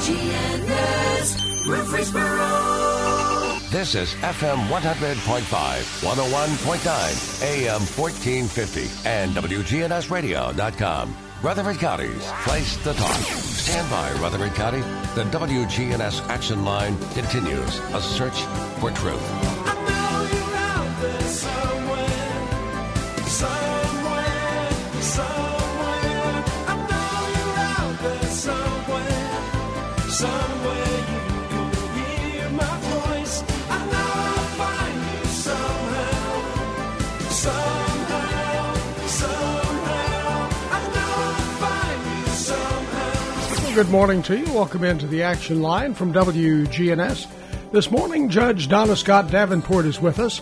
WGNS Murfreesboro. This is FM 100.5, 101.9, AM 1450, and WGNSradio.com. Rutherford County's place to talk. Stand by, Rutherford County. The WGNS Action Line continues a search for truth. I know you're out there somewhere. I know you're out there somewhere you can hear my voice. I know I'll find you somehow. I know I'll find you somehow. Good morning to you. Welcome into the Action Line from WGNS. This morning, Judge Donna Scott Davenport is with us.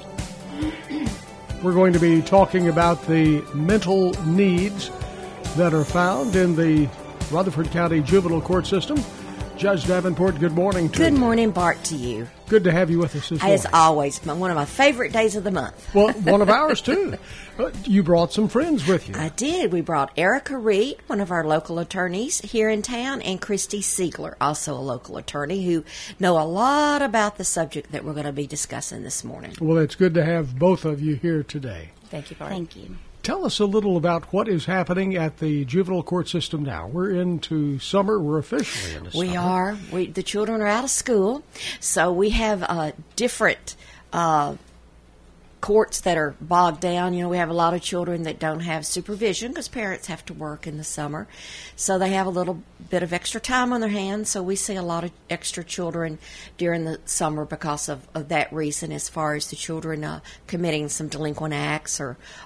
We're going to be talking about the mental needs that are found in the Rutherford County Juvenile Court System. Judge Davenport, good morning to you. Good morning, Bart, to you. Good to have you with us this morning. As always, one of my favorite days of the month. Well, one of ours, too. You brought some friends with you. I did. We brought Erica Reed, one of our local attorneys here in town, and Christy Siegler, also a local attorney, who know a lot about the subject that we're going to be discussing this morning. Well, it's good to have both of you here today. Thank you, Bart. Thank you. Tell us a little about what is happening at the juvenile court system now. We're into summer. We're officially into summer. We are. The children are out of school, so we have different courts that are bogged down. You know, we have a lot of children that don't have supervision because parents have to work in the summer. So they have a little bit of extra time on their hands. So we see a lot of extra children during the summer because of that reason, as far as the children committing some delinquent acts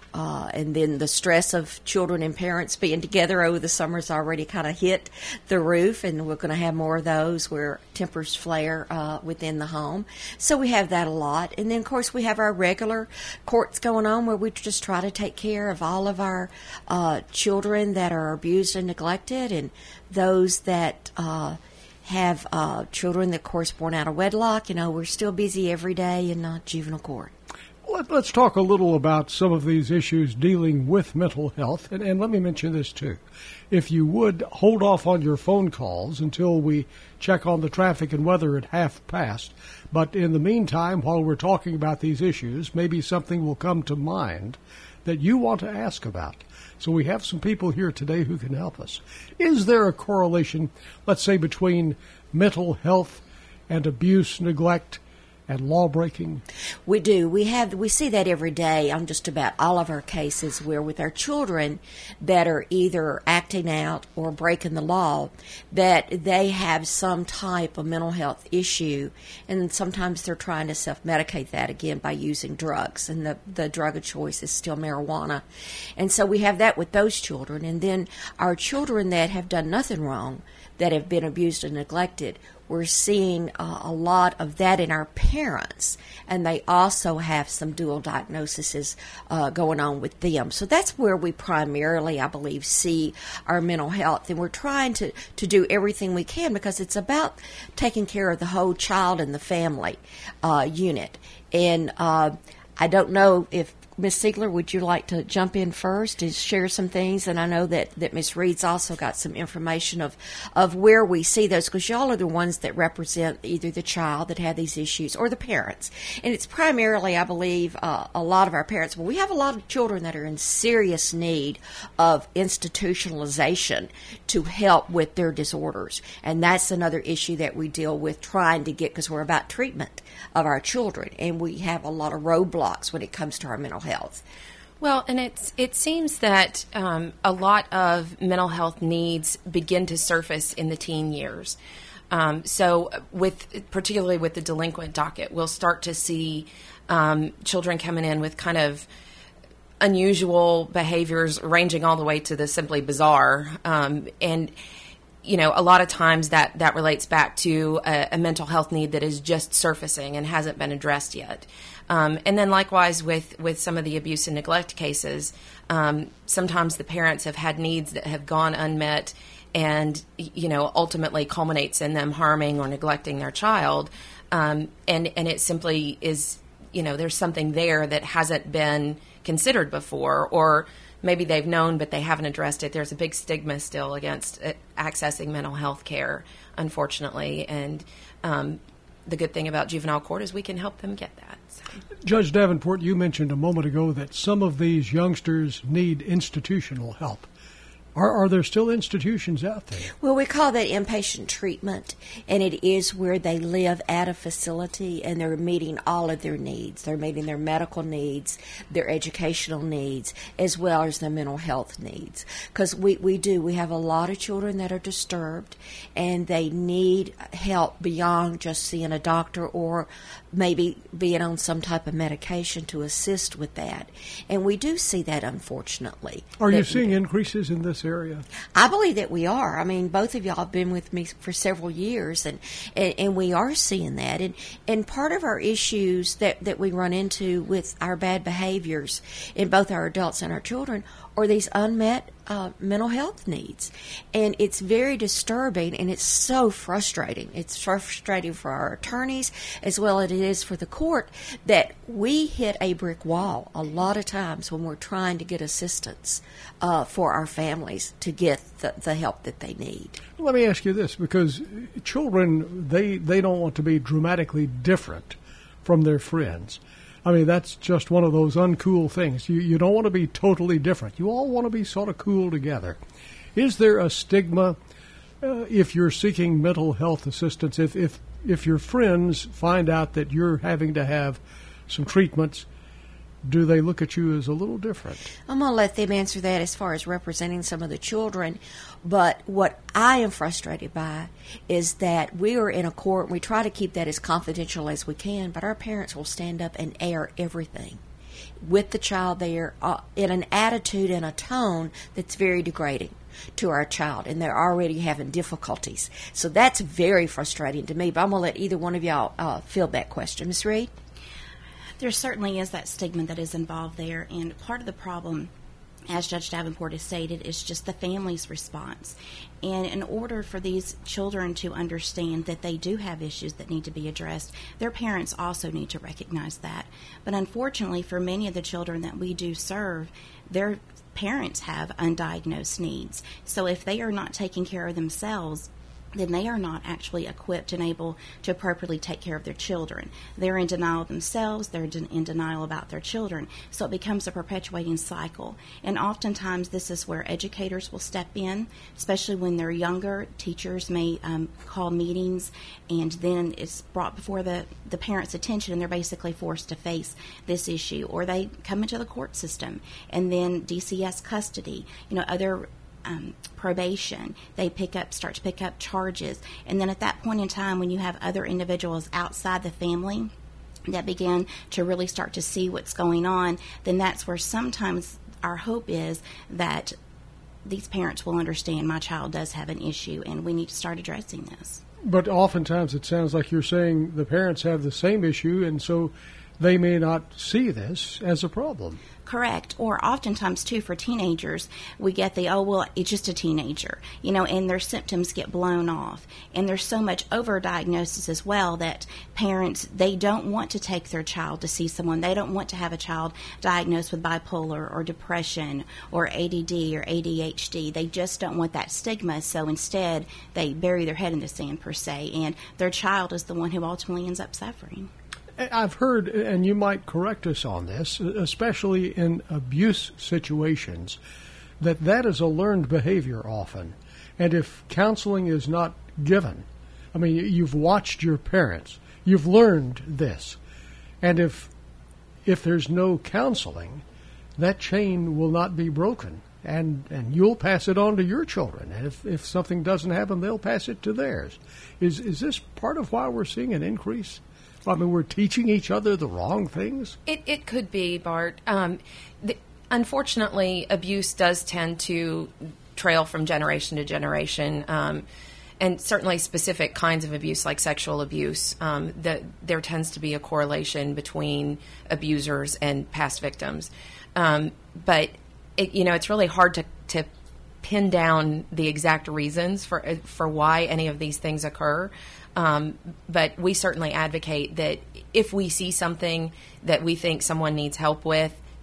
and then the stress of children and parents being together over the summer's already kind of hit the roof, and we're going to have more of those where tempers flare within the home. So we have that a lot. And then, of course, we have our regular courts going on where we just try to take care of all of our children that are abused and neglected, and those that have children that, of course, born out of wedlock. You know, we're still busy every day in juvenile court. Let's talk a little about some of these issues dealing with mental health. And let me mention this, too. If you would, hold off on your phone calls until we check on the traffic and weather at past. But in the meantime, while we're talking about these issues, maybe something will come to mind that you want to ask about. So we have some people here today who can help us. Is there a correlation, let's say, between mental health and abuse, neglect, and law breaking? We do. We see that every day on just about all of our cases, where with our children that are either acting out or breaking the law, that they have some type of mental health issue, and sometimes they're trying to self-medicate that again by using drugs, and the drug of choice is still marijuana. And so we have that with those children. And then our children that have done nothing wrong, that have been abused and neglected, we're seeing a lot of that in our parents, and they also have some dual diagnoses going on with them. So that's where we primarily, I believe, see our mental health, and we're trying to do everything we can because it's about taking care of the whole child and the family unit. And I don't know if Ms. Siegler, would you like to jump in first and share some things? And I know that Ms. Reed's also got some information of where we see those, because y'all are the ones that represent either the child that had these issues or the parents. And it's primarily, I believe, a lot of our parents. But we have a lot of children that are in serious need of institutionalization to help with their disorders. And that's another issue that we deal with trying to get, because we're about treatment of our children. And we have a lot of roadblocks when it comes to our mental health. Well, and it seems that a lot of mental health needs begin to surface in the teen years. So particularly with the delinquent docket, we'll start to see children coming in with kind of unusual behaviors ranging all the way to the simply bizarre. And you know, a lot of times that relates back to a mental health need that is just surfacing and hasn't been addressed yet. And then likewise with some of the abuse and neglect cases, sometimes the parents have had needs that have gone unmet and, you know, ultimately culminates in them harming or neglecting their child. And it simply is, you know, there's something there that hasn't been considered before, or maybe they've known, but they haven't addressed it. There's a big stigma still against accessing mental health care, unfortunately. And the good thing about juvenile court is we can help them get that. So. Judge Davenport, you mentioned a moment ago that some of these youngsters need institutional help. Are there still institutions out there? Well, we call that inpatient treatment, and it is where they live at a facility and they're meeting all of their needs. They're meeting their medical needs, their educational needs, as well as their mental health needs. Because we have a lot of children that are disturbed, and they need help beyond just seeing a doctor or maybe being on some type of medication to assist with that. And we do see that, unfortunately. Are you seeing increases in this area? I believe that we are. I mean, both of y'all have been with me for several years, and we are seeing that. And part of our issues that we run into with our bad behaviors in both our adults and our children are these unmet mental health needs. And it's very disturbing, and it's so frustrating. It's frustrating for our attorneys as well as it is for the court that we hit a brick wall a lot of times when we're trying to get assistance for our families to get the help that they need. Let me ask you this, because children, they don't want to be dramatically different from their friends. I mean, that's just one of those uncool things. You don't want to be totally different. You all want to be sort of cool together. Is there a stigma if you're seeking mental health assistance, if your friends find out that you're having to have some treatments, do they look at you as a little different? I'm going to let them answer that as far as representing some of the children. But what I am frustrated by is that we are in a court, and we try to keep that as confidential as we can, but our parents will stand up and air everything with the child there in an attitude and a tone that's very degrading to our child, and they're already having difficulties. So that's very frustrating to me, but I'm going to let either one of y'all field that question. Ms. Reed? There certainly is that stigma that is involved there, and part of the problem, as Judge Davenport has stated, is just the family's response. And in order for these children to understand that they do have issues that need to be addressed, their parents also need to recognize that. But unfortunately, for many of the children that we do serve, their parents have undiagnosed needs. So if they are not taking care of themselves, then they are not actually equipped and able to appropriately take care of their children. They're in denial of themselves, they're in denial about their children, so it becomes a perpetuating cycle. And oftentimes this is where educators will step in, especially when they're younger. Teachers may call meetings, and then it's brought before the parents' attention, and they're basically forced to face this issue. Or they come into the court system, and then DCS custody, other probation, they start to pick up charges. And then at that point in time, when you have other individuals outside the family that begin to really start to see what's going on, then that's where sometimes our hope is that these parents will understand my child does have an issue and we need to start addressing this. But oftentimes it sounds like you're saying the parents have the same issue, and so they may not see this as a problem. Correct. Or oftentimes, too, for teenagers, we get it's just a teenager, and their symptoms get blown off. And there's so much overdiagnosis as well that parents, they don't want to take their child to see someone. They don't want to have a child diagnosed with bipolar or depression or ADD or ADHD. They just don't want that stigma. So instead, they bury their head in the sand, per se, and their child is the one who ultimately ends up suffering. I've heard, and you might correct us on this, especially in abuse situations, that is a learned behavior often. And if counseling is not given, I mean, you've watched your parents, you've learned this, and if there's no counseling, that chain will not be broken, and you'll pass it on to your children. And if something doesn't happen, they'll pass it to theirs. Is this part of why we're seeing an increase? I mean, we're teaching each other the wrong things? It could be, Bart. Unfortunately, abuse does tend to trail from generation to generation, and certainly specific kinds of abuse, like sexual abuse, there tends to be a correlation between abusers and past victims. But, it's really hard to pin down the exact reasons for why any of these things occur. But we certainly advocate that if we see something that we think someone needs help with,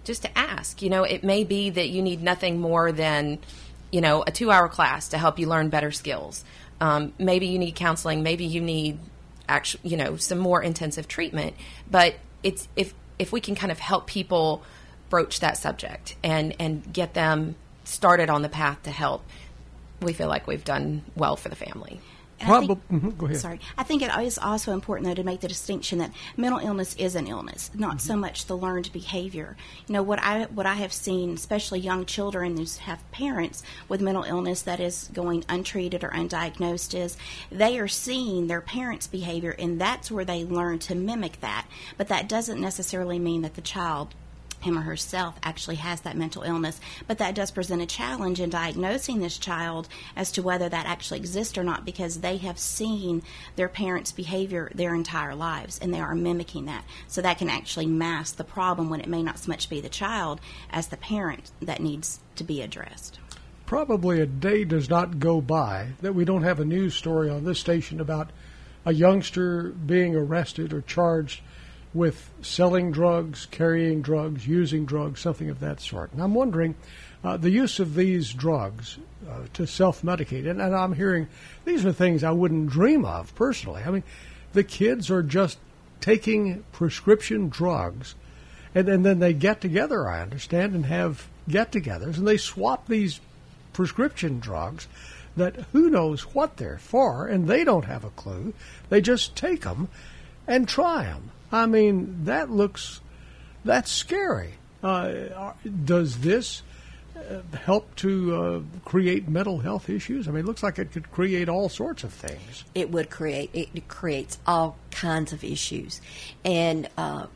just to ask. It may be that you need nothing more than, a 2-hour class to help you learn better skills. Maybe you need counseling. Maybe you need some more intensive treatment. But it's if we can kind of help people broach that subject and get them started on the path to help, we feel like we've done well for the family. Go ahead. Sorry. I think it is also important, though, to make the distinction that mental illness is an illness, not so much the learned behavior. What I have seen, especially young children who have parents with mental illness that is going untreated or undiagnosed, is they are seeing their parents' behavior, and that's where they learn to mimic that. But that doesn't necessarily mean that the child, him or herself, actually has that mental illness, but that does present a challenge in diagnosing this child as to whether that actually exists or not, because they have seen their parents' behavior their entire lives and they are mimicking that. So that can actually mask the problem when it may not so much be the child as the parent that needs to be addressed. Probably a day does not go by that we don't have a news story on this station about a youngster being arrested or charged with selling drugs, carrying drugs, using drugs, something of that sort. And I'm wondering, the use of these drugs to self-medicate, and I'm hearing these are things I wouldn't dream of personally. I mean, the kids are just taking prescription drugs, and then they get together, I understand, and have get-togethers, and they swap these prescription drugs that who knows what they're for, and they don't have a clue. They just take them and try them. I mean, that's scary. Does this help to create mental health issues? I mean, it looks like it could create all sorts of things. It creates all kinds of issues. And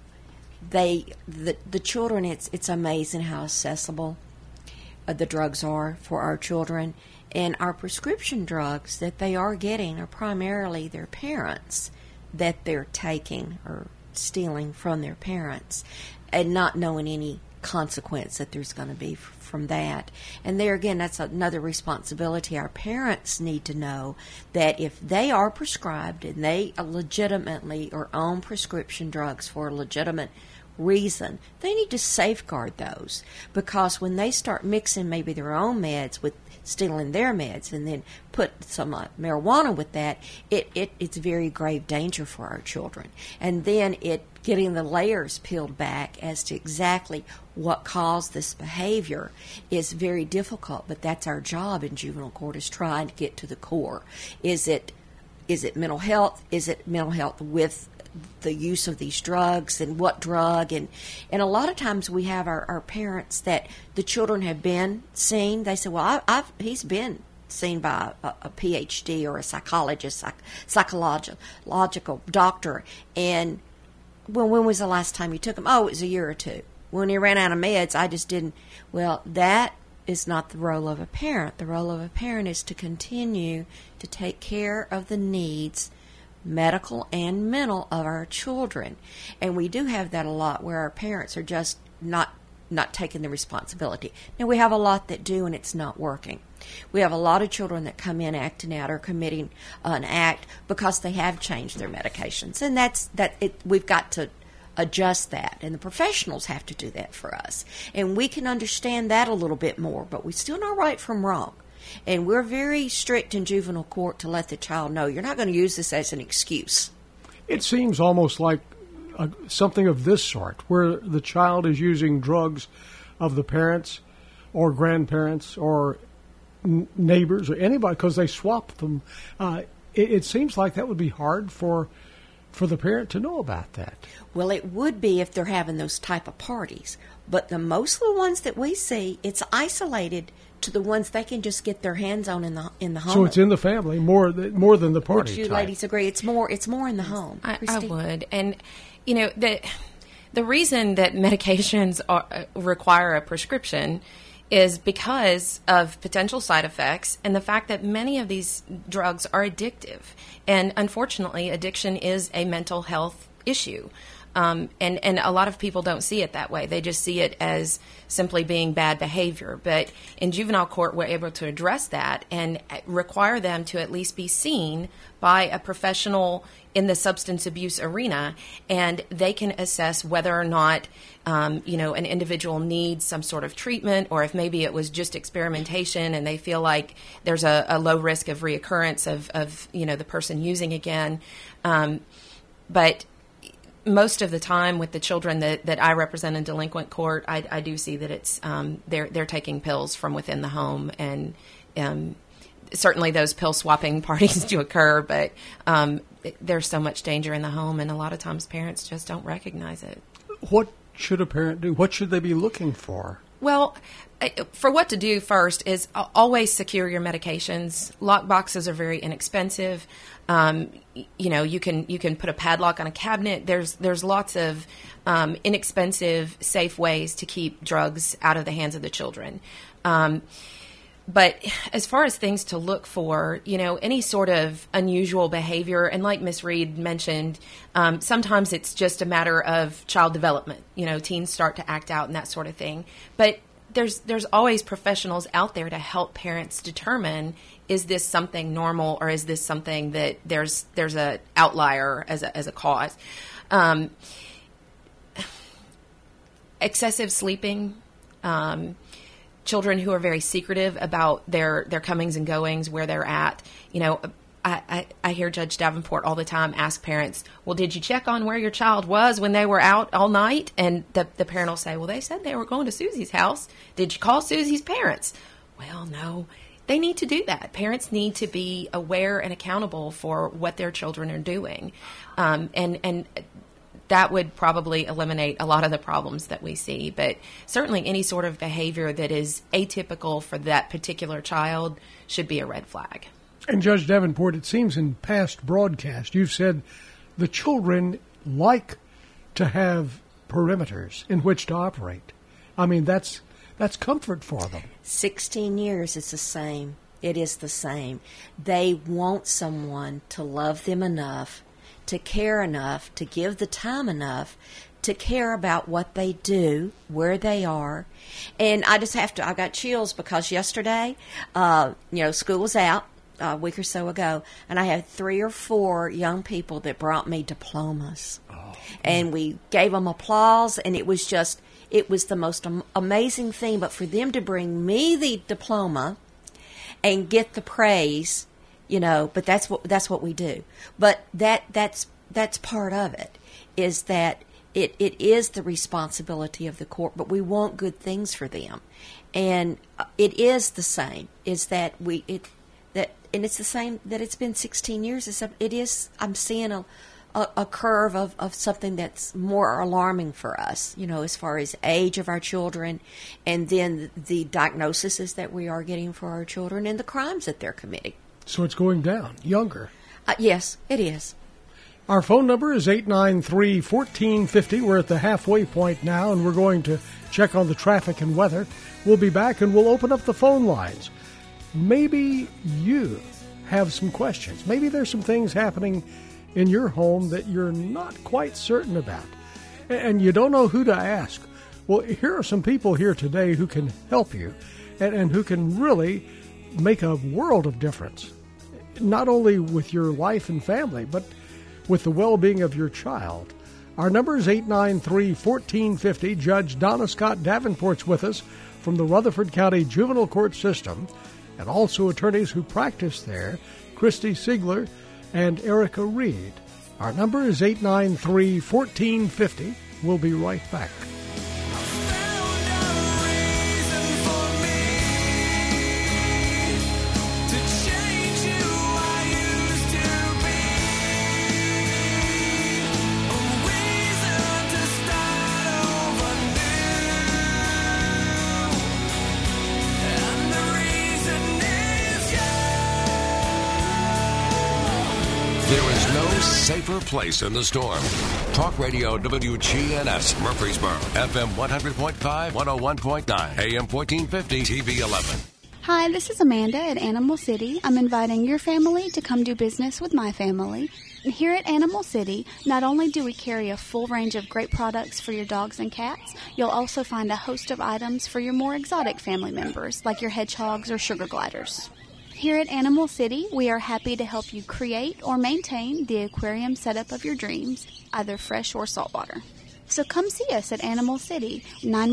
the children, it's amazing how accessible the drugs are for our children. And our prescription drugs that they are getting are primarily their parents that they're taking or stealing from their parents and not knowing any consequence that there's going to be from that. And there again, that's another responsibility. Our parents need to know that if they are prescribed and they legitimately or own prescription drugs for a legitimate reason, they need to safeguard those, because when they start mixing maybe their own meds with stealing their meds and then put some marijuana with that, it's very grave danger for our children. And then getting the layers peeled back as to exactly what caused this behavior is very difficult, but that's our job in juvenile court, is trying to get to the core. Is it mental health? Is it mental health with the use of these drugs, and what drug? And a lot of times we have our parents that the children have been seen. They say, well, he's been seen by a PhD or a psychologist, psychological doctor. And when was the last time you took him? Oh, it was a year or two. When he ran out of meds, I just didn't. Well, that is not the role of a parent. The role of a parent is to continue to take care of the needs, medical and mental, of our children. And we do have that a lot, where our parents are just not taking the responsibility. Now, we have a lot that do, and it's not working. We have a lot of children that come in acting out or committing an act because they have changed their medications, and we've got to adjust that, and the professionals have to do that for us. And we can understand that a little bit more, but we still know right from wrong. And we're very strict in juvenile court to let the child know you're not going to use this as an excuse. It seems almost like something of this sort, where the child is using drugs of the parents or grandparents or neighbors or anybody, because they swap them. It seems like that would be hard for the parent to know about that. Well, it would be if they're having those type of parties. But most of the ones that we see, it's isolated to the ones they can just get their hands on in the home. So it's in the family more than the party. Would you type. Ladies agree? It's more in the home. I would. And the reason that medications require a prescription is because of potential side effects and the fact that many of these drugs are addictive. And unfortunately, addiction is a mental health issue. And a lot of people don't see it that way. They just see it as simply being bad behavior. But in juvenile court, we're able to address that and require them to at least be seen by a professional in the substance abuse arena, and they can assess whether or not an individual needs some sort of treatment, or if maybe it was just experimentation and they feel like there's a low risk of reoccurrence of the person using again. But most of the time with the children that I represent in delinquent court, I do see that it's they're taking pills from within the home, and certainly those pill swapping parties do occur, but there's so much danger in the home, and a lot of times parents just don't recognize it. What should a parent do? What should they be looking for? Well, for what to do first is always secure your medications. Lock boxes are very inexpensive. You can put a padlock on a cabinet. There's lots of inexpensive, safe ways to keep drugs out of the hands of the children. But as far as things to look for, any sort of unusual behavior, and like Ms. Reed mentioned, sometimes it's just a matter of child development. Teens start to act out and that sort of thing. But there's always professionals out there to help parents determine, is this something normal, or is this something that there's a outlier as a cause. Excessive sleeping. Children who are very secretive about their comings and goings, where they're at. I hear Judge Davenport all the time ask parents, well, did you check on where your child was when they were out all night? And the parent will say, well, they said they were going to Susie's house. Did you call Susie's parents? Well, no. They need to do that. Parents need to be aware and accountable for what their children are doing. And that would probably eliminate a lot of the problems that we see. But certainly any sort of behavior that is atypical for that particular child should be a red flag. And Judge Davenport, it seems in past broadcasts, you've said the children like to have perimeters in which to operate. I mean, that's comfort for them. 16 years is the same. It is the same. They want someone to love them enough, to care enough, to give the time enough, to care about what they do, where they are. And I got chills because yesterday, school was out a week or so ago, and I had 3 or 4 young people that brought me diplomas. And we gave them applause, and it was the most amazing thing. But for them to bring me the diploma and get the praise, but that's what we do. But that's part of it, is that it is the responsibility of the court, but we want good things for them. And it is the same, is that and it's the same that it's been 16 years. I'm seeing a curve of something that's more alarming for us, as far as age of our children, and then the diagnoses that we are getting for our children and the crimes that they're committing. So it's going down, younger. Yes, it is. Our phone number is 893-1450. We're at the halfway point now, and we're going to check on the traffic and weather. We'll be back, and we'll open up the phone lines. Maybe you have some questions. Maybe there's some things happening in your home that you're not quite certain about, and you don't know who to ask. Well, here are some people here today who can help you and who can really make a world of difference, not only with your life and family, but with the well-being of your child. Our number is 893-1450. Judge Donna Scott Davenport's with us from the Rutherford County Juvenile Court System, and also attorneys who practice there, Christy Siegler and Erica Reed. Our number is 893-1450. We'll be right back. Safer place in the storm. Talk Radio WGNS Murfreesboro, FM 100.5, 101.9, AM 1450, TV 11. Hi, this is Amanda at Animal City. I'm inviting your family to come do business with my family. Here at Animal City, not only do we carry a full range of great products for your dogs and cats, you'll also find a host of items for your more exotic family members, like your hedgehogs or sugar gliders. Here at Animal City, we are happy to help you create or maintain the aquarium setup of your dreams, either fresh or saltwater. So come see us at Animal City,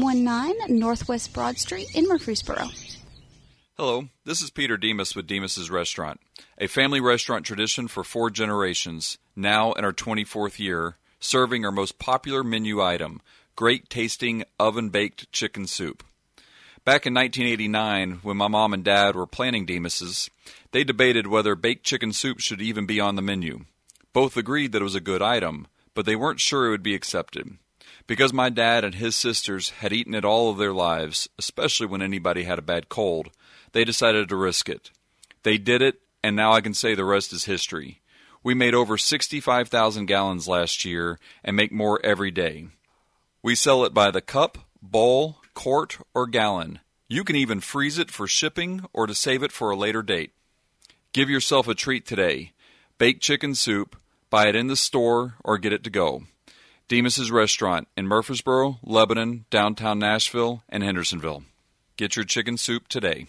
919 Northwest Broad Street in Murfreesboro. Hello, this is Peter Demas with Demas's Restaurant, a family restaurant tradition for 4 generations, now in our 24th year, serving our most popular menu item, great-tasting oven-baked chicken soup. Back in 1989, when my mom and dad were planning Demas's, they debated whether baked chicken soup should even be on the menu. Both agreed that it was a good item, but they weren't sure it would be accepted. Because my dad and his sisters had eaten it all of their lives, especially when anybody had a bad cold, they decided to risk it. They did it, and now I can say the rest is history. We made over 65,000 gallons last year and make more every day. We sell it by the cup, bowl, quart, or gallon. You can even freeze it for shipping or to save it for a later date. Give yourself a treat today. Bake chicken soup, buy it in the store, or get it to go. Demas's Restaurant in Murfreesboro, Lebanon, downtown Nashville, and Hendersonville. Get your chicken soup today.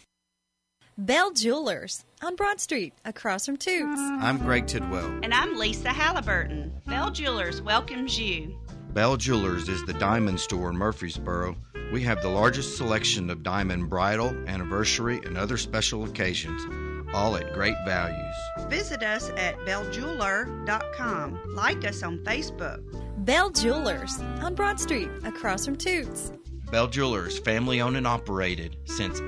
Bell Jewelers on Broad Street, across from Toots. I'm Greg Tidwell. And I'm Lisa Halliburton. Bell Jewelers welcomes you. Bell Jewelers is the diamond store in Murfreesboro. We have the largest selection of diamond bridal, anniversary, and other special occasions, all at great values. Visit us at belljeweler.com. Like us on Facebook. Bell Jewelers on Broad Street, across from Toots. Bell Jewelers, family owned and operated since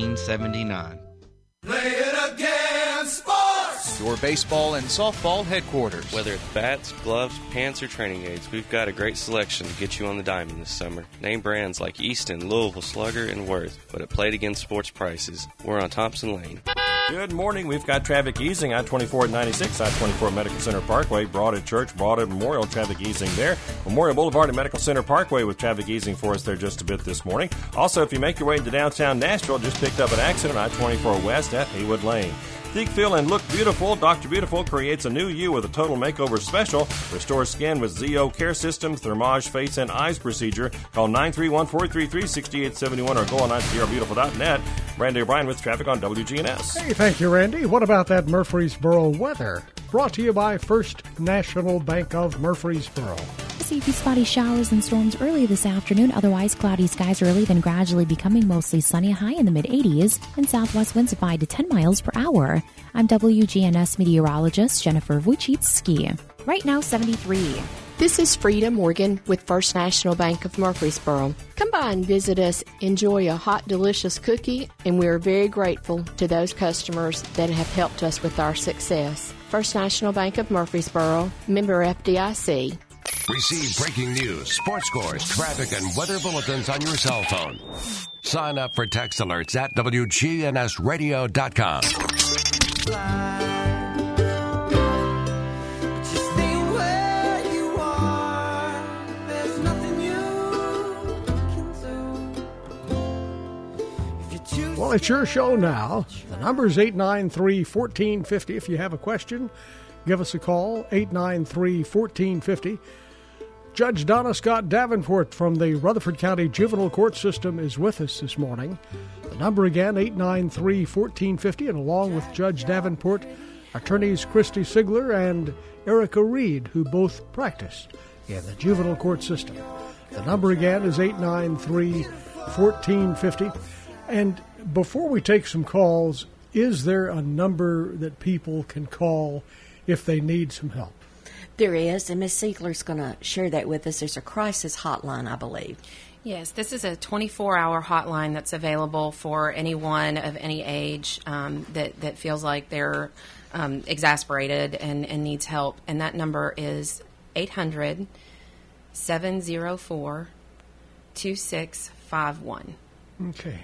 1879. Play it again, sports! Your baseball and softball headquarters. Whether it's bats, gloves, pants, or training aids, we've got a great selection to get you on the diamond this summer. Name brands like Easton, Louisville, Slugger, and Worth, but at Play It Again Sports prices. We're on Thompson Lane. Good morning. We've got traffic easing. I-24 at 96, I-24 Medical Center Parkway, Broadhead Church, Broadhead Memorial, traffic easing there. Memorial Boulevard and Medical Center Parkway with traffic easing for us there just a bit this morning. Also, if you make your way into downtown Nashville, just picked up an accident on I-24 West at Haywood Lane. Think, feel, and look beautiful. Dr. Beautiful creates a new you with a total makeover special. Restore skin with ZO Care System, Thermage Face and Eyes procedure. Call 931-433-6871 or go on ITRBeautiful.net. Randy O'Brien with traffic on WGNS. Hey, thank you, Randy. What about that Murfreesboro weather? Brought to you by First National Bank of Murfreesboro. See a few spotty showers and storms early this afternoon. Otherwise, cloudy skies early, then gradually becoming mostly sunny, high in the mid-80s, and southwest winds of 5 to 10 miles per hour. I'm WGNS meteorologist Jennifer Wojcicki. Right now, 73. This is Frida Morgan with First National Bank of Murfreesboro. Come by and visit us, enjoy a hot, delicious cookie, and we are very grateful to those customers that have helped us with our success. First National Bank of Murfreesboro, member FDIC. Receive breaking news, sports scores, traffic, and weather bulletins on your cell phone. Sign up for text alerts at WGNSradio.com. Well, it's your show now. The number is 893-1450. If you have a question, give us a call, 893-1450. Judge Donna Scott Davenport from the Rutherford County Juvenile Court System is with us this morning. The number again, 893-1450, and along with Judge Davenport, attorneys Christy Sigler and Erica Reed, who both practiced in the Juvenile Court System. The number again is 893-1450. And before we take some calls, is there a number that people can call if they need some help? There is, and Ms. Siegler's going to share that with us. There's a crisis hotline, I believe. Yes, this is a 24-hour hotline that's available for anyone of any age that feels like they're exasperated and needs help. And that number is 800-704-2651. Okay.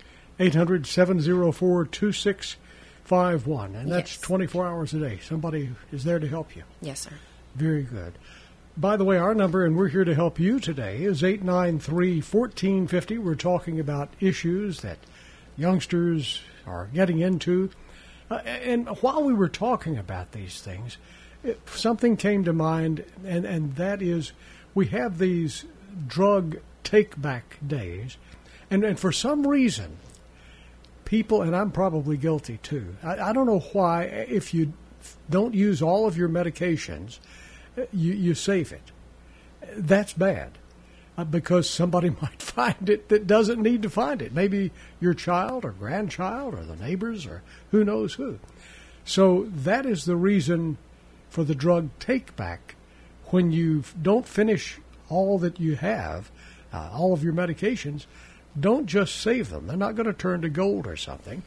800-704-2651. And that's 24 hours a day. Somebody is there to help you. Yes, sir. Very good. By the way, our number, and we're here to help you today, is 893-1450. We're talking about issues that youngsters or getting into. And while we were talking about these things, something came to mind, and that is we have these drug take-back days, and for some reason, people, and I'm probably guilty too, I don't know why, if you don't use all of your medications, you save it. That's bad. Because somebody might find it that doesn't need to find it. Maybe your child or grandchild or the neighbors or who knows who. So that is the reason for the drug take-back. When you don't finish all that you have, all of your medications, don't just save them. They're not going to turn to gold or something.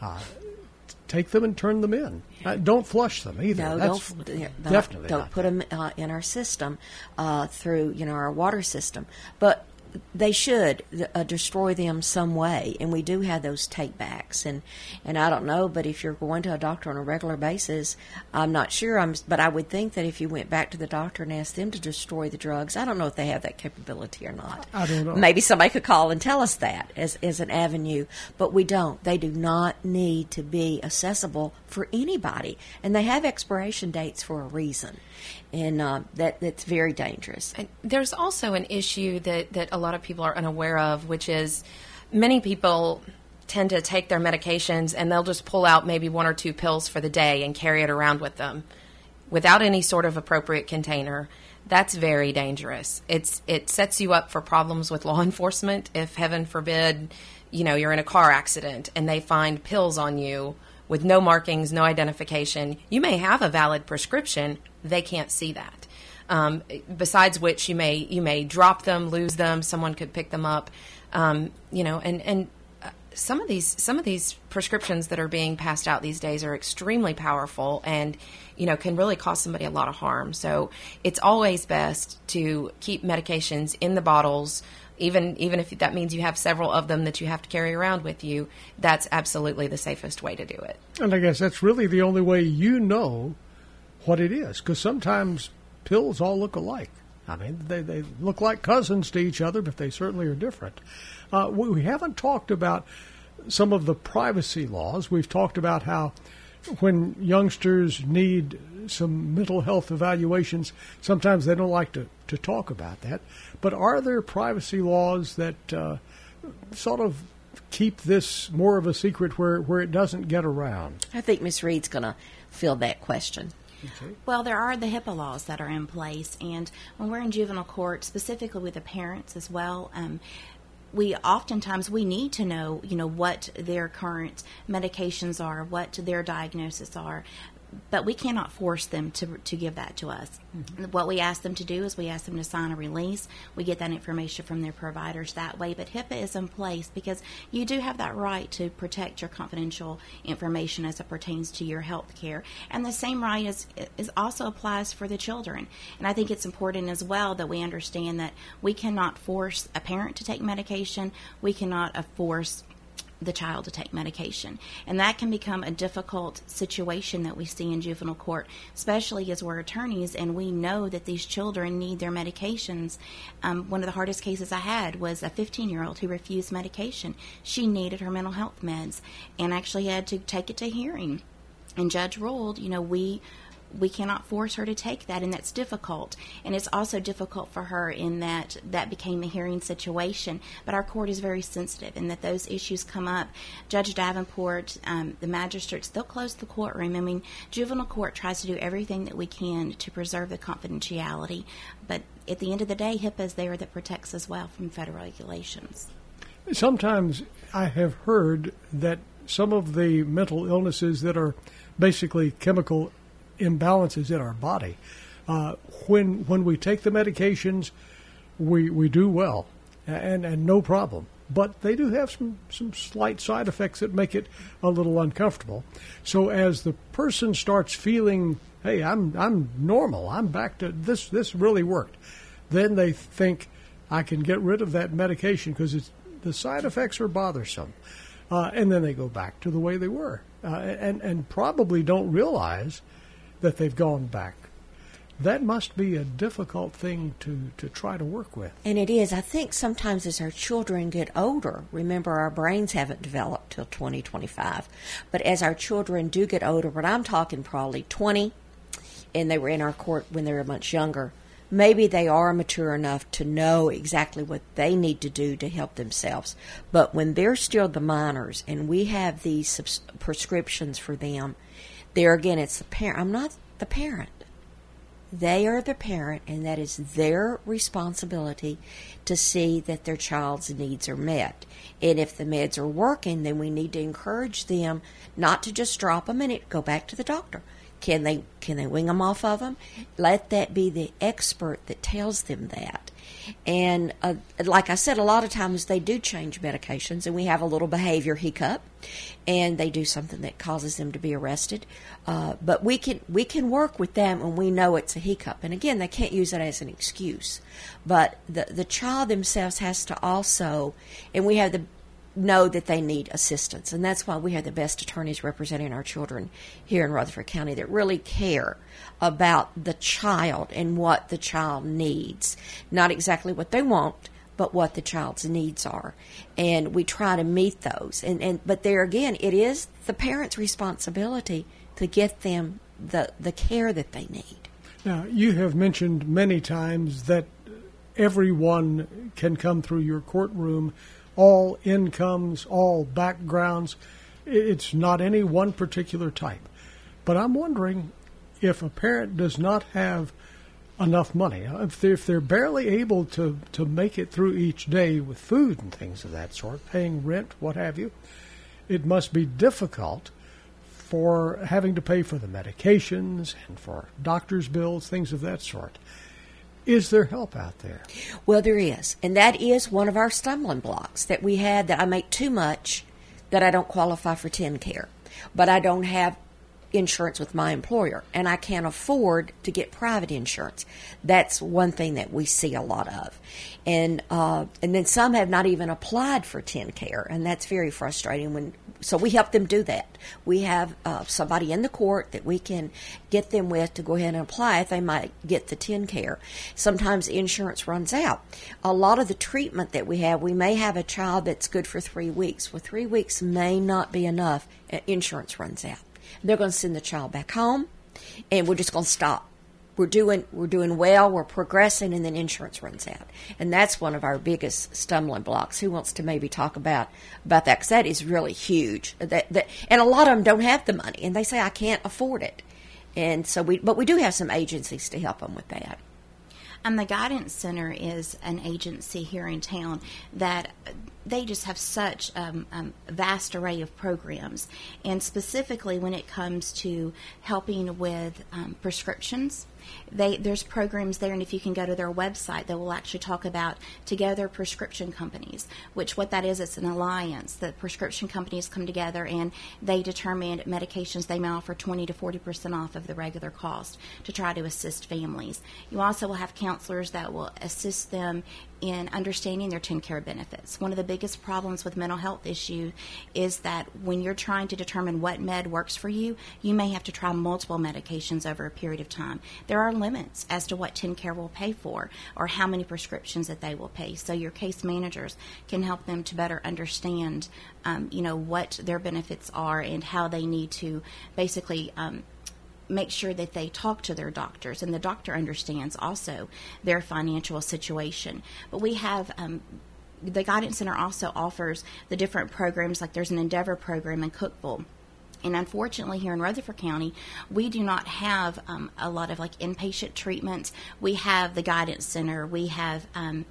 Take them and turn them in. Don't flush them either. No, definitely don't not. put them in our system through our water system. But they should destroy them some way, and we do have those take-backs. And I don't know, but if you're going to a doctor on a regular basis, I'm not sure. But I would think that if you went back to the doctor and asked them to destroy the drugs, I don't know if they have that capability or not. I don't know. Maybe somebody could call and tell us that as an avenue, but we don't. They do not need to be accessible for anybody, and they have expiration dates for a reason. And that's very dangerous. And there's also an issue that a lot of people are unaware of, which is many people tend to take their medications and they'll just pull out maybe 1 or 2 pills for the day and carry it around with them without any sort of appropriate container. That's very dangerous. It sets you up for problems with law enforcement if, heaven forbid, you're in a car accident and they find pills on you with no markings, no identification. You may have a valid prescription. They can't see that. Besides which, you may drop them, lose them. Someone could pick them up. And some of these prescriptions that are being passed out these days are extremely powerful and can really cause somebody a lot of harm. So it's always best to keep medications in the bottles. Even if that means you have several of them that you have to carry around with you, that's absolutely the safest way to do it. And I guess that's really the only way you know what it is, because sometimes pills all look alike. I mean, they look like cousins to each other, but they certainly are different. We haven't talked about some of the privacy laws. We've talked about how when youngsters need some mental health evaluations, sometimes they don't like to talk about that. But are there privacy laws that sort of keep this more of a secret where it doesn't get around? I think Ms. Reed's going to fill that question. Okay. Well, there are the HIPAA laws that are in place, and when we're in juvenile court, specifically with the parents as well, we need to know, what their current medications are, what their diagnoses are, but we cannot force them to give that to us. Mm-hmm. What we ask them to do is we ask them to sign a release. We get that information from their providers that way, but HIPAA is in place because you do have that right to protect your confidential information as it pertains to your health care. And the same right is also applies for the children. And I think it's important as well that we understand that we cannot force a parent to take medication. We cannot force the child to take medication. And that can become a difficult situation that we see in juvenile court, especially as we're attorneys and we know that these children need their medications. One of the hardest cases I had was a 15-year-old who refused medication. She needed her mental health meds and actually had to take it to hearing. And judge ruled, we cannot force her to take that, and that's difficult. And it's also difficult for her in that became a hearing situation. But our court is very sensitive in that those issues come up. Judge Davenport, the magistrates, they'll close the courtroom. I mean, juvenile court tries to do everything that we can to preserve the confidentiality. But at the end of the day, HIPAA is there that protects as well from federal regulations. Sometimes I have heard that some of the mental illnesses that are basically chemical imbalances in our body, when we take the medications, we do well and no problem. But they do have some slight side effects that make it a little uncomfortable. So as the person starts feeling, hey, I'm normal, I'm back to this really worked, then they think I can get rid of that medication because the side effects are bothersome. And then they go back to the way they were and probably don't realize that they've gone back. That must be a difficult thing to try to work with. And it is. I think sometimes as our children get older, remember our brains haven't developed till 20, 25. But as our children do get older, but I'm talking probably 20, and they were in our court when they were much younger, maybe they are mature enough to know exactly what they need to do to help themselves. But when they're still the minors and we have these prescriptions for them, there again, it's the parent. I'm not the parent. They are the parent, and that is their responsibility to see that their child's needs are met. And if the meds are working, then we need to encourage them not to just drop them and go back to the doctor. Can they wing them off of them? Let that be the expert that tells them that. And like I said, a lot of times they do change medications, and we have a little behavior hiccup, and they do something that causes them to be arrested. But we can work with them when we know it's a hiccup. And again, they can't use it as an excuse. But the child themselves has to also, and we have to know that they need assistance. And that's why we have the best attorneys representing our children here in Rutherford County that really care about the child and what the child needs. Not exactly what they want, but what the child's needs are. And we try to meet those. But there again, it is the parent's responsibility to get them the care that they need. Now, you have mentioned many times that everyone can come through your courtroom, all incomes, all backgrounds. It's not any one particular type. But I'm wondering if a parent does not have enough money, if they're barely able to make it through each day with food and things of that sort, paying rent, what have you, it must be difficult for having to pay for the medications and for doctor's bills, things of that sort. Is there help out there? Well, there is. And that is one of our stumbling blocks that we have, that I make too much, that I don't qualify for TennCare. But I don't have insurance with my employer, and I can't afford to get private insurance. That's one thing that we see a lot of. And then some have not even applied for TennCare, and that's very frustrating. So we help them do that. We have somebody in the court that we can get them with to go ahead and apply if they might get the TennCare. Sometimes insurance runs out. A lot of the treatment that we have, we may have a child that's good for 3 weeks. Well, 3 weeks may not be enough. Insurance runs out. They're going to send the child back home, and we're just going to stop. We're doing well, we're progressing, and then insurance runs out. And that's one of our biggest stumbling blocks. Who wants to maybe talk about that? Because that is really huge. And a lot of them don't have the money, and they say, I can't afford it. And so we do have some agencies to help them with that. The Guidance Center is an agency here in town that they just have such a vast array of programs. And specifically when it comes to helping with prescriptions, there's programs there, and if you can go to their website, they will actually talk about Together Prescription Companies, which what that is, it's an alliance. The prescription companies come together and they determine medications they may offer 20 to 40% off of the regular cost to try to assist families. You also will have counselors that will assist them in understanding their TennCare benefits. One of the biggest problems with mental health issue is that when you're trying to determine what med works for you, you may have to try multiple medications over a period of time. There are limits as to what TennCare will pay for or how many prescriptions that they will pay. So your case managers can help them to better understand, what their benefits are and how they need to basically make sure that they talk to their doctors, and the doctor understands also their financial situation. But we have the Guidance Center also offers the different programs, like there's an Endeavor program in Cookeville. And unfortunately, here in Rutherford County, we do not have a lot of inpatient treatments. We have the Guidance Center. We have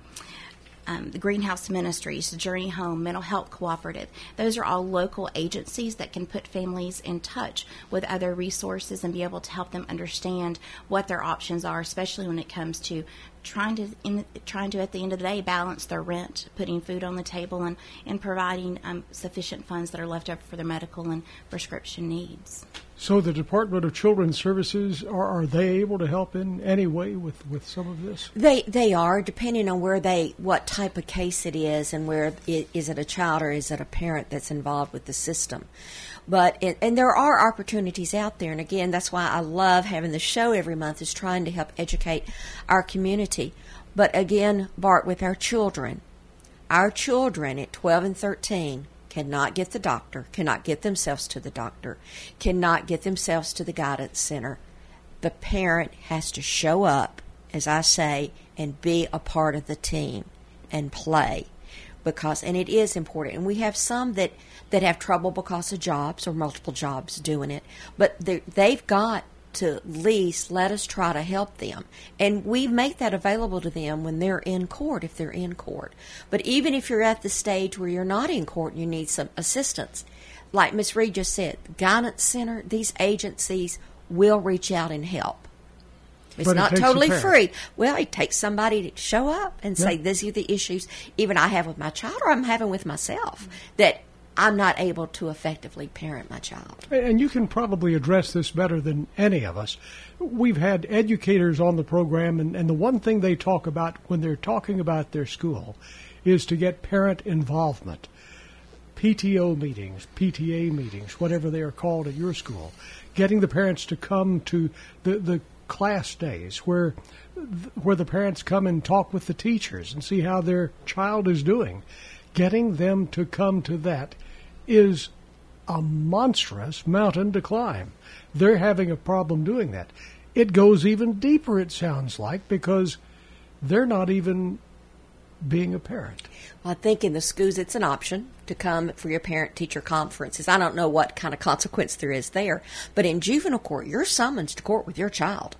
the Greenhouse Ministries, the Journey Home, Mental Health Cooperative. Those are all local agencies that can put families in touch with other resources and be able to help them understand what their options are, especially when it comes to trying to at the end of the day balance their rent, putting food on the table, and providing sufficient funds that are left over for their medical and prescription needs. So the Department of Children's Services, are they able to help in any way with some of this? They are, depending on what type of case it is, and is it a child or is it a parent that's involved with the system. But and there are opportunities out there, and again, that's why I love having the show every month, is trying to help educate our community. But again, Bart, with our children at 12 and 13, cannot get the doctor, cannot get themselves to the doctor, cannot get themselves to the guidance center, the parent has to show up, as I say, and be a part of the team and play. And it is important. And we have some that have trouble because of jobs or multiple jobs doing it. But they've got to at least let us try to help them. And we make that available to them when they're in court, if they're in court. But even if you're at the stage where you're not in court and you need some assistance, like Ms. Reed just said, the Guidance Center, these agencies will reach out and help. It's not totally free. Well, it takes somebody to show up and say, these are the issues even I have with my child or I'm having with myself, that I'm not able to effectively parent my child. And you can probably address this better than any of us. We've had educators on the program, and the one thing they talk about when they're talking about their school is to get parent involvement. PTO meetings, PTA meetings, whatever they are called at your school. Getting the parents to come to the class days where the parents come and talk with the teachers and see how their child is doing. Getting them to come to that is a monstrous mountain to climb. They're having a problem doing that. It goes even deeper, it sounds like, because they're not even being a parent. Well, I think in the schools it's an option to come for your parent-teacher conferences. I don't know what kind of consequence there is there, but in juvenile court, you're summoned to court with your child.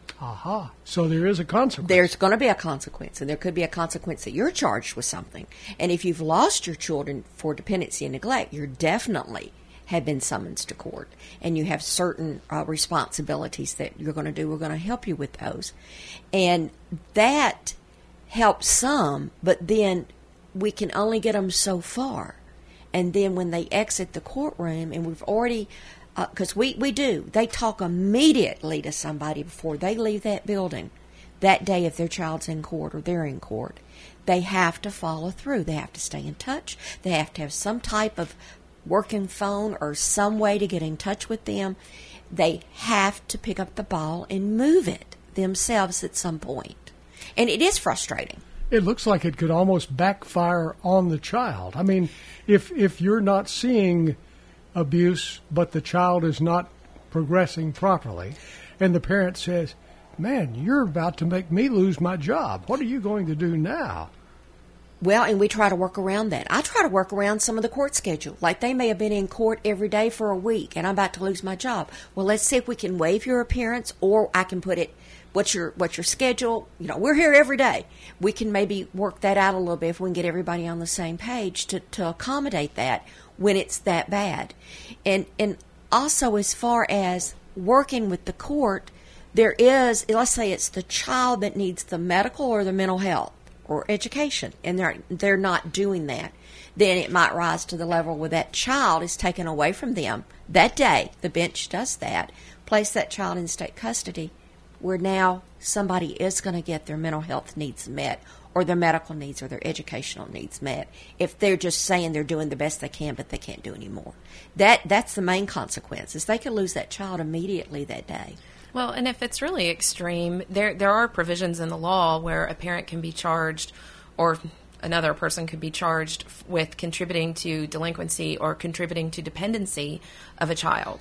Aha. So there is a consequence. There's going to be a consequence, and there could be a consequence that you're charged with something. And if you've lost your children for dependency and neglect, you definitely have been summoned to court, and you have certain responsibilities that you're going to do. We're going to help you with those. And that helps some, but then we can only get them so far. And then when they exit the courtroom, and we've already, because we do, they talk immediately to somebody before they leave that building that day if their child's in court or they're in court. They have to follow through. They have to stay in touch. They have to have some type of working phone or some way to get in touch with them. They have to pick up the ball and move it themselves at some point. And it is frustrating. It looks like it could almost backfire on the child. I mean, if you're not seeing abuse, but the child is not progressing properly, and the parent says, man, you're about to make me lose my job. What are you going to do now? Well, and we try to work around that. I try to work around some of the court schedule. Like they may have been in court every day for a week, and I'm about to lose my job. Well, let's see if we can waive your appearance, or I can put it, what's your schedule? You know, we're here every day. We can maybe work that out a little bit if we can get everybody on the same page to accommodate that when it's that bad. And also as far as working with the court, there is, let's say it's the child that needs the medical or the mental health or education, and they're not doing that. Then it might rise to the level where that child is taken away from them that day. The bench does that, place that child in state custody, where now somebody is going to get their mental health needs met or their medical needs or their educational needs met if they're just saying they're doing the best they can but they can't do any more. That's the main consequence, is they could lose that child immediately that day. Well, and if it's really extreme, there are provisions in the law where a parent can be charged, or another person could be charged with contributing to delinquency or contributing to dependency of a child.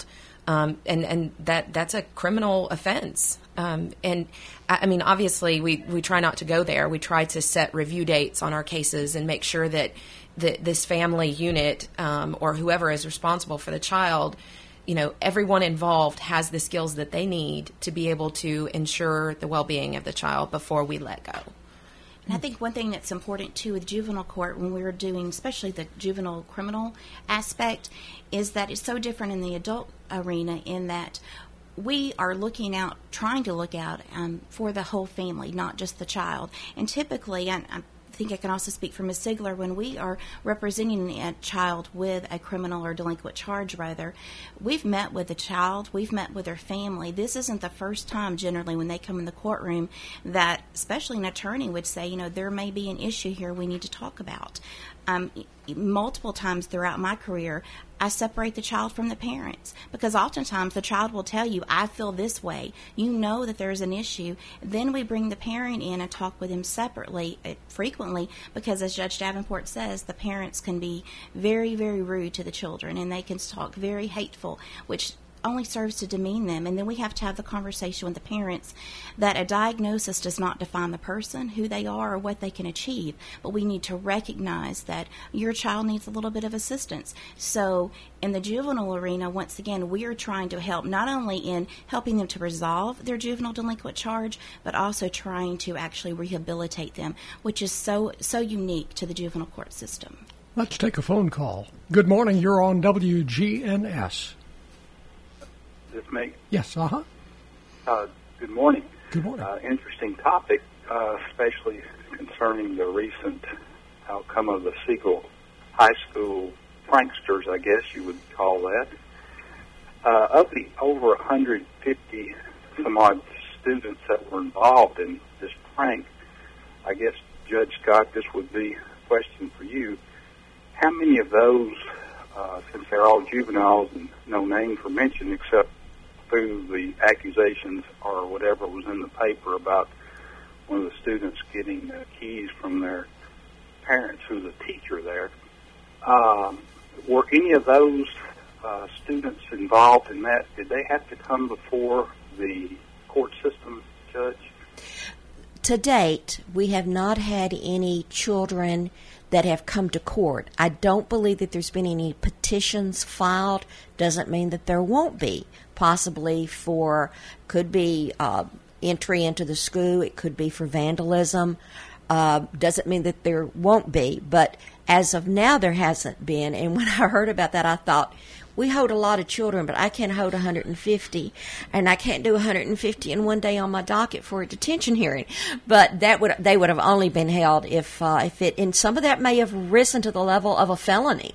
And that's a criminal offense. And I mean, obviously we try not to go there. We try to set review dates on our cases and make sure that this family unit, or whoever is responsible for the child, you know, everyone involved has the skills that they need to be able to ensure the well-being of the child before we let go. And I think one thing that's important, too, with juvenile court, when we're doing especially the juvenile criminal aspect, is that it's so different in the adult arena in that we are trying to look out for the whole family, not just the child. And typically, I think I can also speak for Ms. Ziegler, when we are representing a child with a criminal or delinquent charge, rather, we've met with the child, we've met with their family. This isn't the first time, generally, when they come in the courtroom that, especially an attorney would say, you know, there may be an issue here we need to talk about. Multiple times throughout my career, I separate the child from the parents, because oftentimes the child will tell you, I feel this way. You know that there's an issue. Then we bring the parent in and talk with him separately, frequently, because as Judge Davenport says, the parents can be very, very rude to the children, and they can talk very hateful, which only serves to demean them. And then we have to have the conversation with the parents that a diagnosis does not define the person, who they are, or what they can achieve, but we need to recognize that your child needs a little bit of assistance. So in the juvenile arena, once again, we are trying to help not only in helping them to resolve their juvenile delinquent charge, but also trying to actually rehabilitate them, which is so unique to the juvenile court system. Let's take a phone call. Good morning. You're on WGNS. This me? Yes, Good morning. Good morning. Interesting topic, especially concerning the recent outcome of the Siegel High School pranksters, I guess you would call that. Of the over 150 some odd students that were involved in this prank, I guess, Judge Scott, this would be a question for you. How many of those, since they're all juveniles and no names were mentioned except through the accusations or whatever was in the paper about one of the students getting keys from their parents who's a teacher there, were any of those students involved in that? Did they have to come before the court system, Judge? To date, we have not had any children that have come to court. I don't believe that there's been any petitions filed. Doesn't mean that there won't be. Possibly could be entry into the school. It could be for vandalism. Doesn't mean that there won't be. But as of now, there hasn't been. And when I heard about that, I thought, we hold a lot of children, but I can't hold 150, and I can't do 150 in one day on my docket for a detention hearing. But they would have only been held if it, and some of that may have risen to the level of a felony.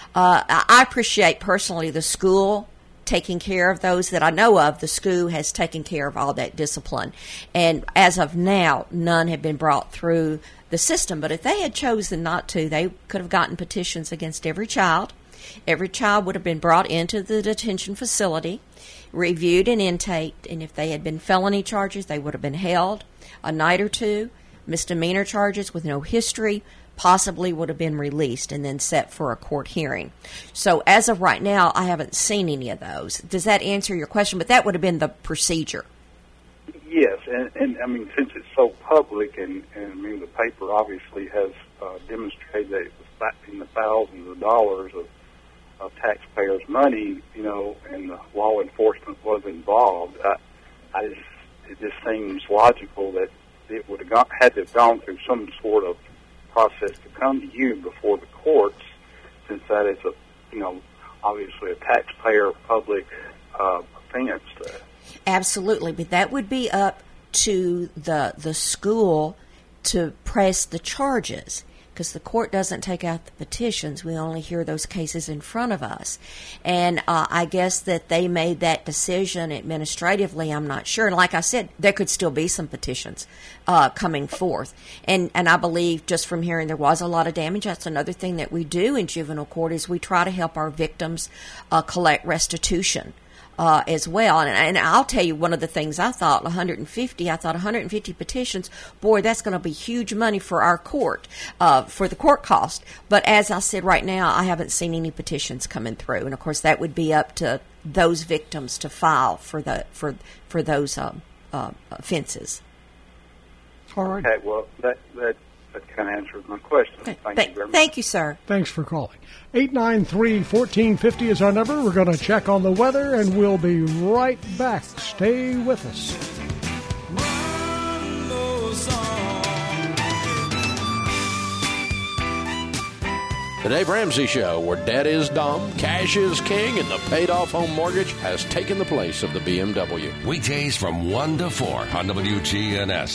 I appreciate personally the school taking care of those that I know of. The school has taken care of all that discipline, and as of now, none have been brought through the system. But if they had chosen not to, they could have gotten petitions against every child. Every child would have been brought into the detention facility, reviewed and intaked, and if they had been felony charges, they would have been held a night or two. Misdemeanor charges with no history possibly would have been released and then set for a court hearing. So as of right now, I haven't seen any of those. Does that answer your question? But that would have been the procedure. Yes, and I mean, since it's so public, and I mean, the paper obviously has demonstrated that it was in the thousands of dollars of taxpayers' money, you know, and the law enforcement was involved. It just seems logical that it would have had to have gone through some sort of process to come to you before the courts, since that is obviously a taxpayer public offense. Absolutely, but that would be up to the school to press the charges, because the court doesn't take out the petitions. We only hear those cases in front of us. And I guess that they made that decision administratively. I'm not sure. And like I said, there could still be some petitions coming forth. And I believe, just from hearing, there was a lot of damage. That's another thing that we do in juvenile court, is we try to help our victims collect restitution as well. And I'll tell you, one of the things I thought 150 petitions, boy, that's going to be huge money for our court, for the court cost. But as I said, right now, I haven't seen any petitions coming through. And of course, that would be up to those victims to file for those offenses. All right. Okay, well, that kind of answers my question. Okay. Thank you very much. Thank you, sir. Thanks for calling. 893-1450 is our number. We're going to check on the weather, and we'll be right back. Stay with us. The Dave Ramsey Show, where debt is dumb, cash is king, and the paid-off home mortgage has taken the place of the BMW. Weekdays from 1 to 4 on WGNS.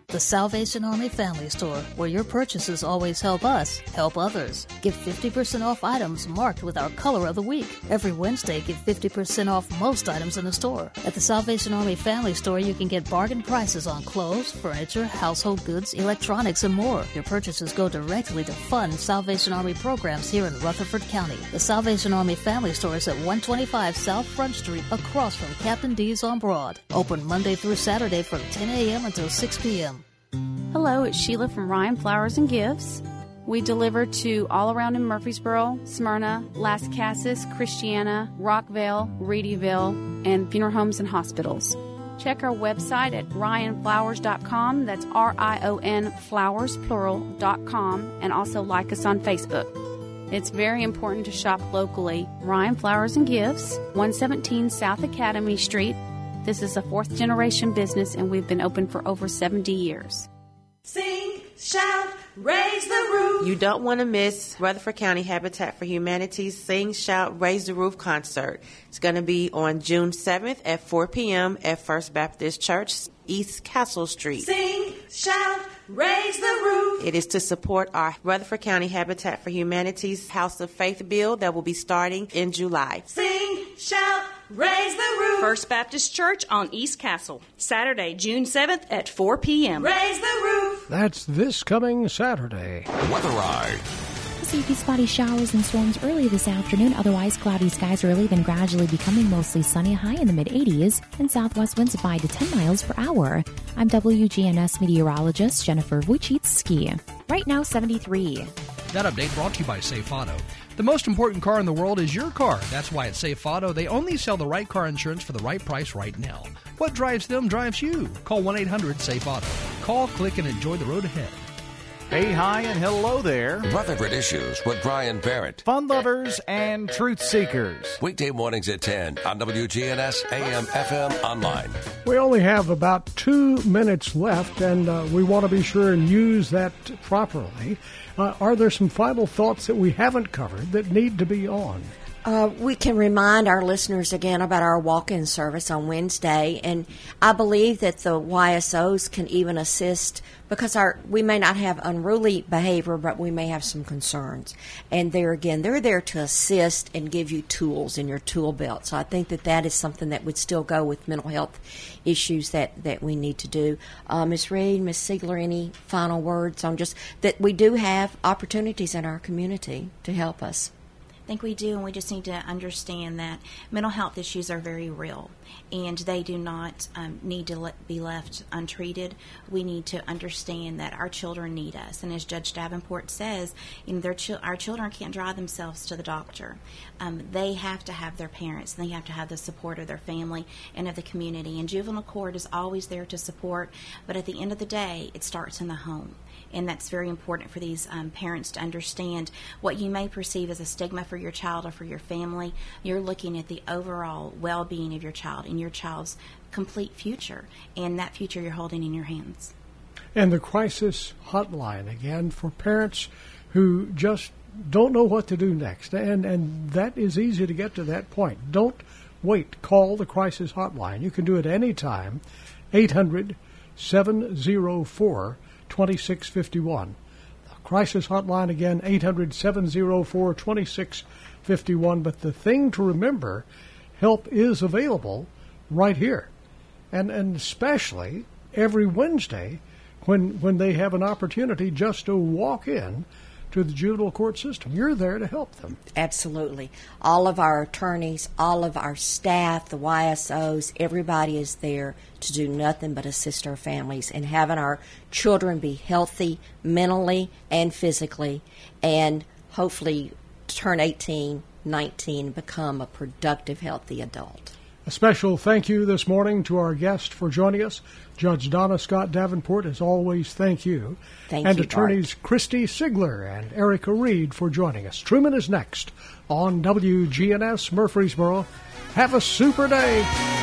The Salvation Army Family Store, where your purchases always help us help others. Get 50% off items marked with our Color of the Week. Every Wednesday, get 50% off most items in the store. At the Salvation Army Family Store, you can get bargain prices on clothes, furniture, household goods, electronics, and more. Your purchases go directly to fund Salvation Army programs here in Rutherford County. The Salvation Army Family Store is at 125 South Front Street, across from Captain D's on Broad. Open Monday through Saturday from 10 a.m. until 6 p.m. Hello, it's Sheila from Ryan Flowers and Gifts. We deliver to all around in Murfreesboro, Smyrna, Las Casas, Christiana, Rockville, Reedyville, and funeral homes and hospitals. Check our website at ryanflowers.com. That's RION flowers, plural.com, and also like us on Facebook. It's very important to shop locally. Ryan Flowers and Gifts, 117 South Academy Street. This is a fourth-generation business, and we've been open for over 70 years. Sing, shout, raise the roof. You don't want to miss Rutherford County Habitat for Humanity's Sing, Shout, Raise the Roof concert. It's going to be on June 7th at 4 p.m. at First Baptist Church, East Castle Street. Sing, shout, raise the roof. It is to support our Rutherford County Habitat for Humanity's House of Faith bill that will be starting in July. Sing, shout, raise the roof. First Baptist Church on East Castle, Saturday, June 7th at 4 p.m. Raise the roof. That's this coming Saturday. Weather Ride. See a few spotty showers and storms early this afternoon. Otherwise, cloudy skies early, then gradually becoming mostly sunny, high in the mid-80s, and southwest winds of 5 to 10 miles per hour. I'm WGNS meteorologist Jennifer Wojcicki. Right now, 73. That update brought to you by Safe Auto. The most important car in the world is your car. That's why at Safe Auto, they only sell the right car insurance for the right price right now. What drives them drives you. Call 1-800-SAFE-AUTO. Call, click, and enjoy the road ahead. Hey, hi, and hello there. Rutherford Issues with Brian Barrett. Fun lovers and truth seekers. Weekday mornings at 10 on WGNS AM, FM, online. We only have about 2 minutes left, and we want to be sure and use that properly. Are there some final thoughts that we haven't covered that need to be on? We can remind our listeners again about our walk-in service on Wednesday, and I believe that the YSOs can even assist because we may not have unruly behavior, but we may have some concerns. And they're there to assist and give you tools in your tool belt. So I think that is something that would still go with mental health issues that we need to do. Ms. Reed, Ms. Siegler, any final words on just that we do have opportunities in our community to help us? I think we do, and we just need to understand that mental health issues are very real, and they do not need to be left untreated. We need to understand that our children need us, and as Judge Davenport says, our children can't drive themselves to the doctor. They have to have their parents, and they have to have the support of their family and of the community, and juvenile court is always there to support, but at the end of the day, it starts in the home. And that's very important for these parents to understand what you may perceive as a stigma for your child or for your family. You're looking at the overall well-being of your child and your child's complete future, and that future you're holding in your hands. And the crisis hotline, again, for parents who just don't know what to do next. And that is easy to get to that point. Don't wait. Call the crisis hotline. You can do it anytime. 800-704-2651. The crisis hotline again, 800-704-2651. But the thing to remember, help is available right here, and especially every Wednesday when they have an opportunity just to walk in to the juvenile court system. You're there to help them. Absolutely. All of our attorneys, all of our staff, the YSOs, everybody is there to do nothing but assist our families and having our children be healthy mentally and physically, and hopefully turn 18, 19, become a productive, healthy adult. A special thank you this morning to our guest for joining us, Judge Donna Scott Davenport. As always, thank you. Thank and you, attorneys Bart. Christy Siegler and Erica Reed for joining us. Truman is next on WGNS Murfreesboro. Have a super day.